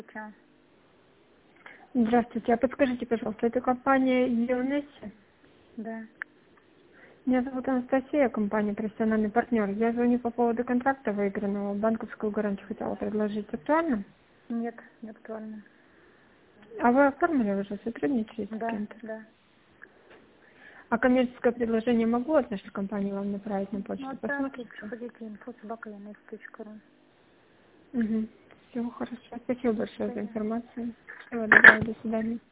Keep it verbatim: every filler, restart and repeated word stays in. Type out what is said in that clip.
Чё? Здравствуйте, а подскажите, пожалуйста, это компания Юнесси? Да. Меня зовут Анастасия, компания «Профессиональный партнер». Я звоню по поводу контракта выигранного. Банковскую гарантию хотела предложить. Актуально? Нет, не актуально. А вы оформили уже, сотрудничаете с Да, кем-то? да. А коммерческое предложение могу от нашей компании вам направить на Ну, почту? отправьте, Посмотрите? приходите, инфо собака ямс точка ру. Угу. Всего хорошо. Спасибо До большое за свидания. информацию. Всего доброго, до свидания.